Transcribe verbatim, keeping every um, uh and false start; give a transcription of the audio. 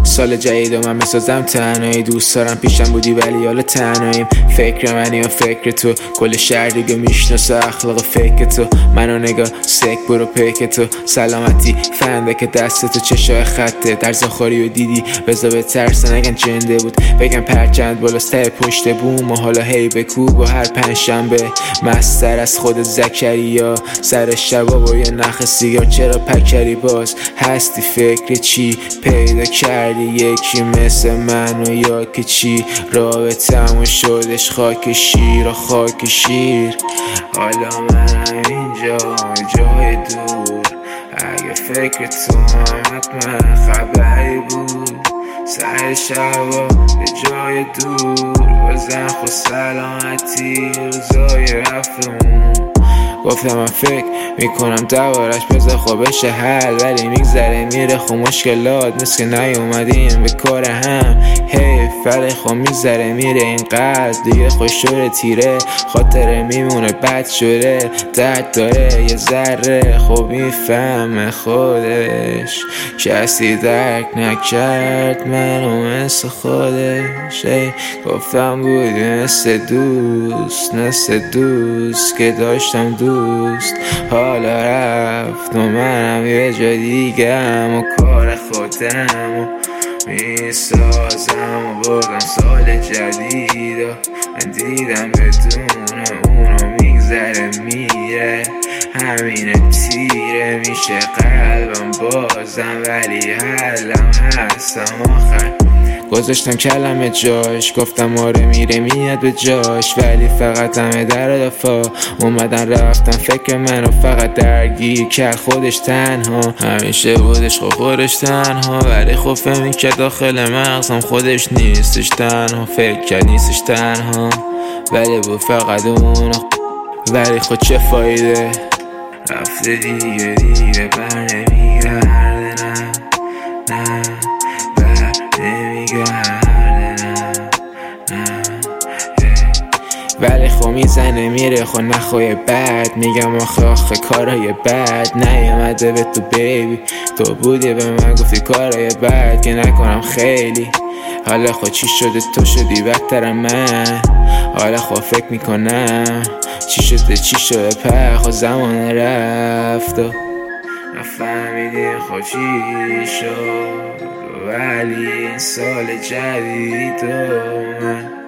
سال جدید و من بسازم تنهایی. دوست دارم پیشم بودی ولی حالا تنهاییم. فکر منی و فکر تو، کل شهر دیگه میشناسه اخلاق فکر تو. منو نگاه سک برو پیک تو. سلامتی فنده که دست تو چشای خطه. درز خوری و دیدی بزا به ترسه نگن جنده بود. بگم پرچند بالاست پشت بوم و حالا هی بکوب و هر پنج شنبه مستر از خود زکریا. سر شبا با یه نخ سیگار چرا پکری باز هستی فکر چی پیدا کردی یکی مثل من و یا که چی رابطمون شدش خاک شیر و خاک شیر. حالا منم اینجا جای دور اگه فکر تو هم حتما خبری بود. سر شبا به جای دور بزن خود سلامتی روزای رفتمون. گفتم من فکر میکنم دوارش بذار خوب بشه حل ولی میگذره میره خب مشکلات مثل که نیومدیم به کار هم. حیف ولی خب میگذره میره این قلب دیگه خوش شده تیره خاطره میمونه بد شده درد داره یه ذره خب میفهمه خودش کسی درک نکرد منو مثل خودش. ای گفتم بودی مثل دوست مثل دوست که داشتم دوست حالا رفت و منم یه جا دیگم و کار خودم و میسازم و بردم سال جدید و من دیدم بدون اونو میگذره میره همینه تیره میشه قلبم بازم ولی حلم هستم آخر. گذاشتم کلمه جاش گفتم آره میره میاد به جاش ولی فقط همه در دفاع اومدن رفتن فکر منو فقط درگیر کرد خودش تنها. همیشه بودش خب خودش تنها ولی خب فهمی که داخل مغزم خودش نیستش تنها. فکر کرد نیستش تنها ولی بود فقط اون ولی خود چه فایده رفته دیگه دیگه بر نمیگرده نه نه ولی خب میزنه میره خب نخواه بد میگم آخه آخه کارهای بد نیامده به تو بیبی تو بودی به من گفتی کارهای بد که نکنم خیلی. حالا خب چی شده تو شدی بدترم من حالا خب فکر میکنم چی شده چی شده پر خب زمان رفت و نفهمیدیم خب چی شد ولی این سال جدید و من